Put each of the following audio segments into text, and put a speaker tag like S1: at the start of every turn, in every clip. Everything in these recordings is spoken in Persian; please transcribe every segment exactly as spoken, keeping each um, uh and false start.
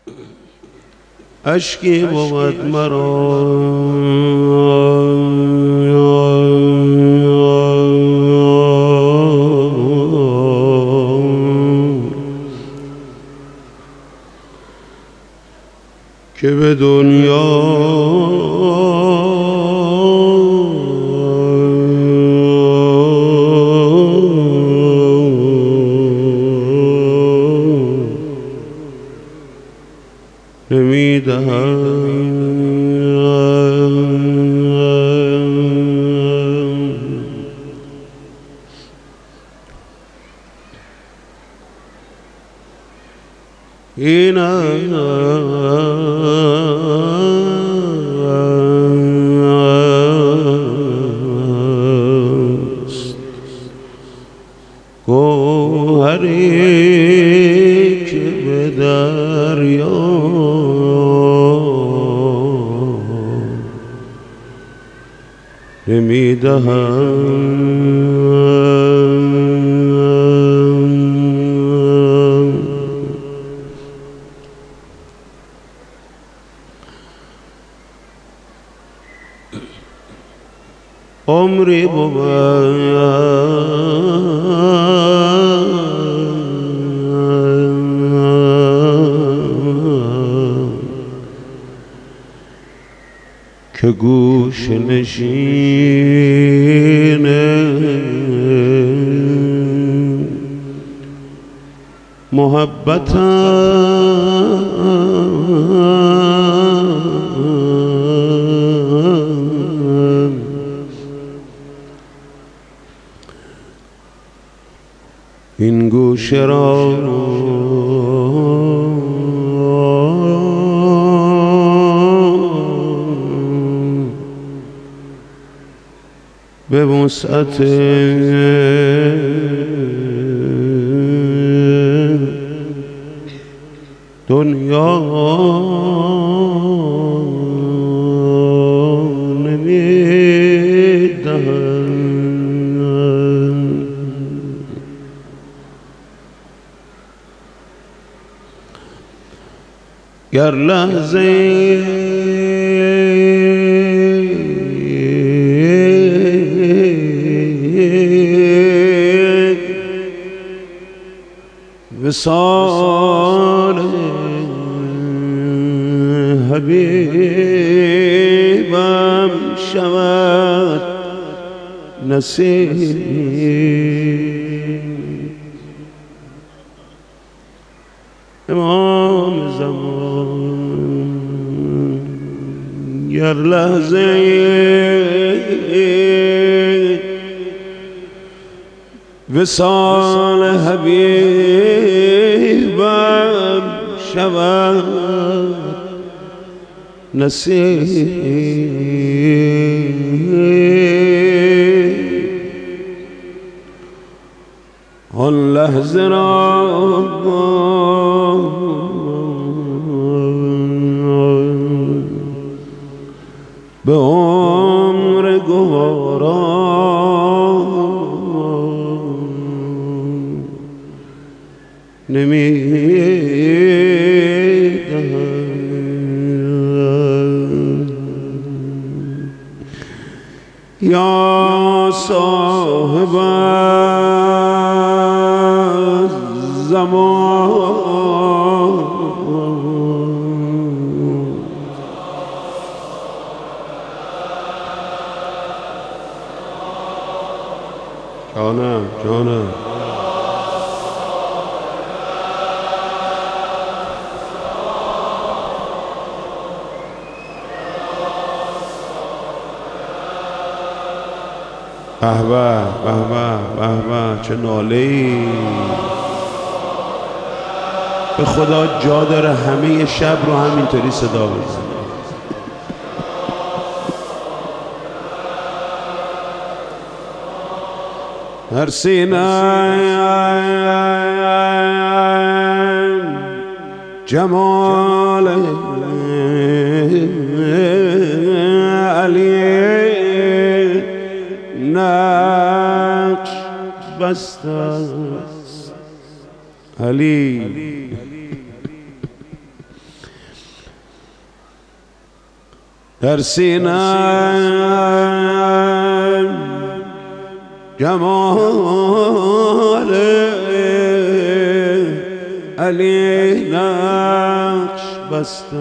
S1: اشکی بود مرا که به دنیا نمیدهم. این است گوهری که به دریا نمیدهم. عمری بود که گوش نشین محبتم این گوشه را به وسعت دنیا نمیدهم. گر لحظه وصال حبیبم شود نصیب امام زمان. گر لحظه وصال حبیبم شود نصیب آن لحظه را به عمر گوارا نمیدهم. یا صاحب زمان جانم جانم به به به به به چه ناله‌ای به خدا جا داره همه شب رو همینطوری صدا بزنه. هر سینه جمال علی نقش بسته است. علی در سینه‌ام جمال علی نقش بسته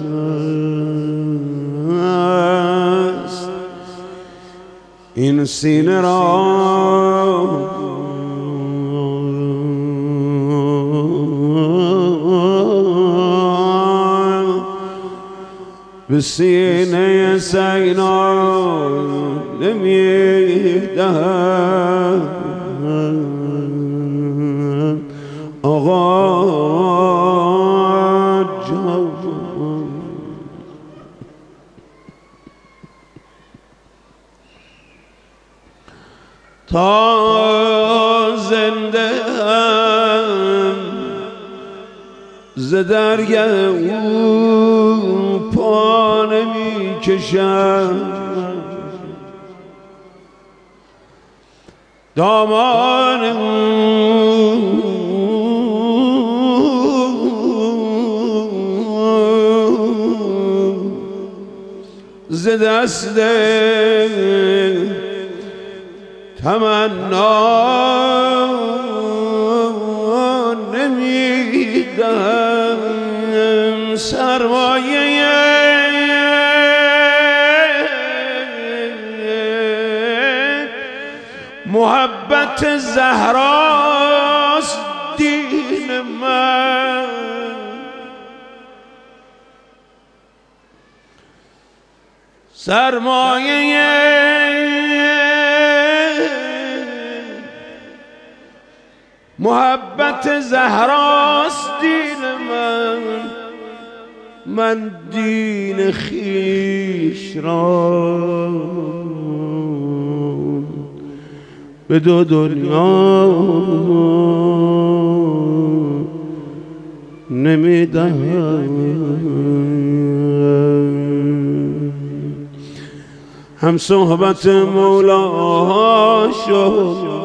S1: است، این سینه را به سینه سینا نمیدهم آقا جان. تا زنده ام ز درگه او پا نمی کشم، دامان او ز دست تمنا نمیدهم، سرمایه محبت زهراست دین من، سرمایه محبت زهراست دین من، من دین خویش را به دو دنیا نمیدهم. هم صحبت مولا شد،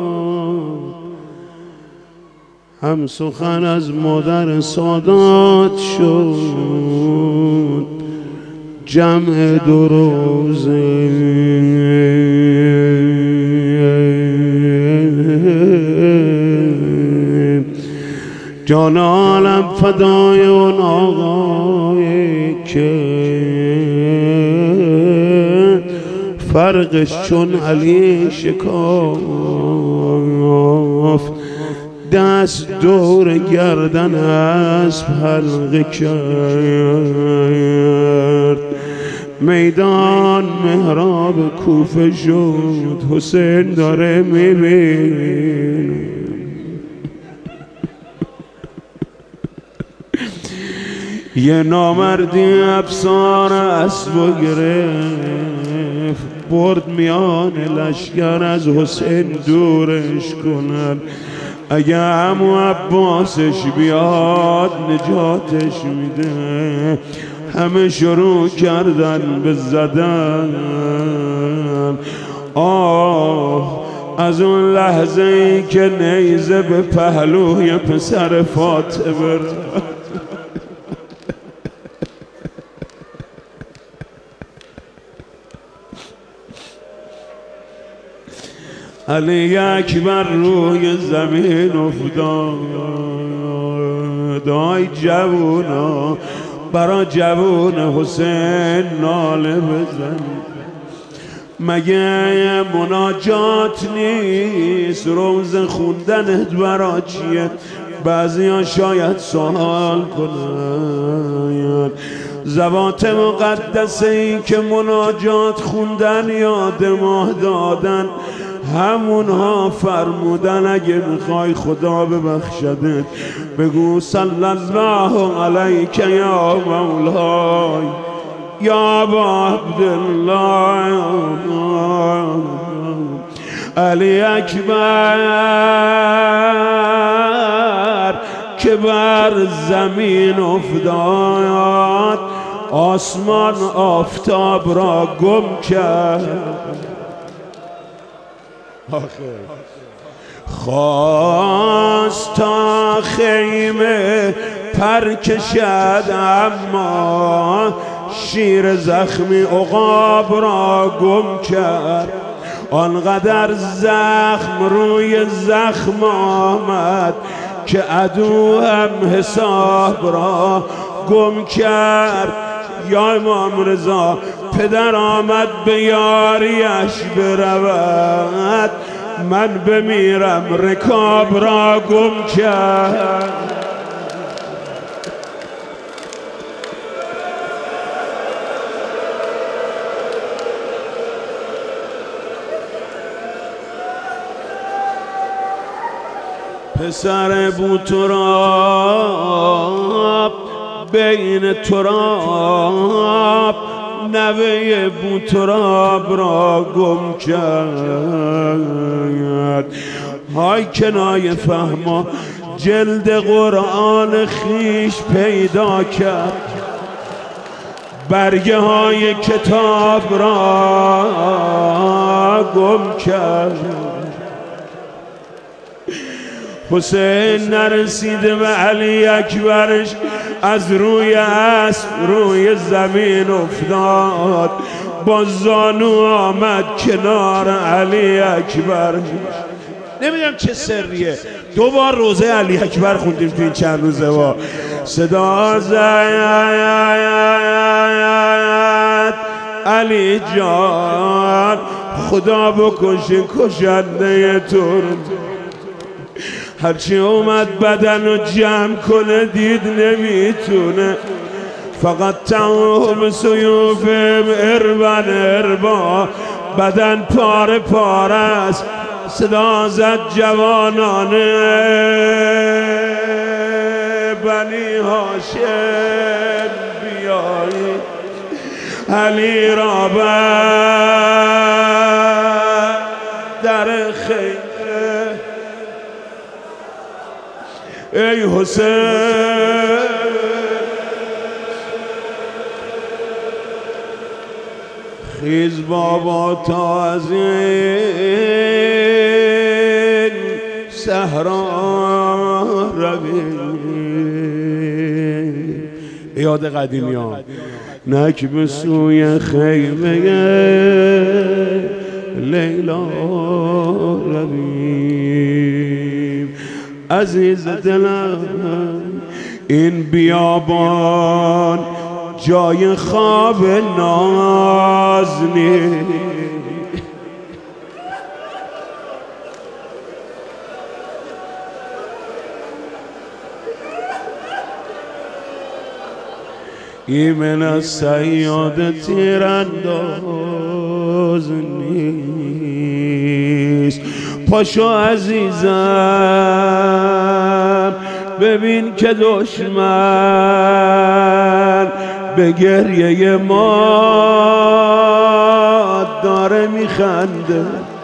S1: هم سخن از مادر سادات شد، جمع دو روزه جان عالم فدای اون آقای که فرقش چون علی شکافت، دست دور گردن اسب حلقه کرد، میدان محراب کوفه شد، حسین داره میبین یه نامردی افسار اسب گرفت، برد میان لشکر از حسین دورش کنن، اگه عمو عباسش بیاد نجاتش میده. همه شروع کردن به زدن، آه از اون لحظه ای که نیزه به پهلوی پسر فاطمه رفت. علی اکبر روی زمین افتاد، آی جوونا برا جوون حسین ناله بزن، مگه مناجات نیست؟ روز خوندنت برا چیه؟ بعضی ها شاید سوال کنن، زبات مقدسه ای که مناجات خوندن یاد ماه دادن، همونها فرمودن اگه میخوای خدا ببخشدت بگو صلی الله علیک یا مولای یا ابا عبدالله. علی اکبر که بر زمین افتاد، آسمان آفتاب را گم کرد، خواست تا خیمه پر کشد اما شیر زخمی عقاب را گم کرد. آنقدر زخم روی زخم آمد که عدو هم حساب را گم کرد. یا امام رضا پدر آمد به یاریش برود، من بمیرم رکاب را گم کرد. پسر بوتراب بین تراب، نوه بوتراب را گم کرد. های کنایه فهما جلد قرآن خیش پیدا کرد، برگه های کتاب را گم کرد. حسین نرسیده به علی اکبرش از روی اسب روی زمین افتاد، با زانو آمد کنار علی اکبر. نمیدونم چه سریه، دو بار روزه علی اکبر خوندیم تو این چند روزه وا. صدا زد علی جان خدا بکشه کشنده تو. هرچی اومد بدن رو جمع کنه دید نمیتونه، فقط تمام سیوفم اربن اربا، بدن پاره پاره است. صدا زد جوانانه بنی هاشم بیایید علی را بر در خیمه. ای حسین خیز بابا تا از این صحرا رویم، یاد قدیمیان نک به سوی خیمه لیلا رویم. عزیز دلم این بیابان جای خواب ناز نیست، ایمن از صیاد تیرانداز نیست. پاشو عزیزم ببین که دشمن به گریه ما داره میخنده.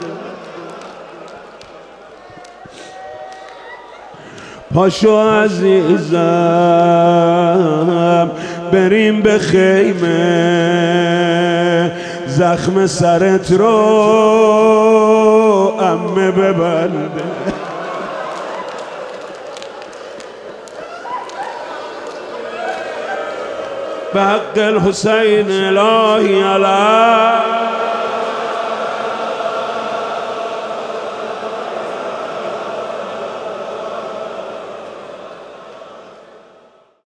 S1: پاشو عزیزم بریم به خیمه، زخم سرت رو عمه ببنده. به حق الحسین الهی علیه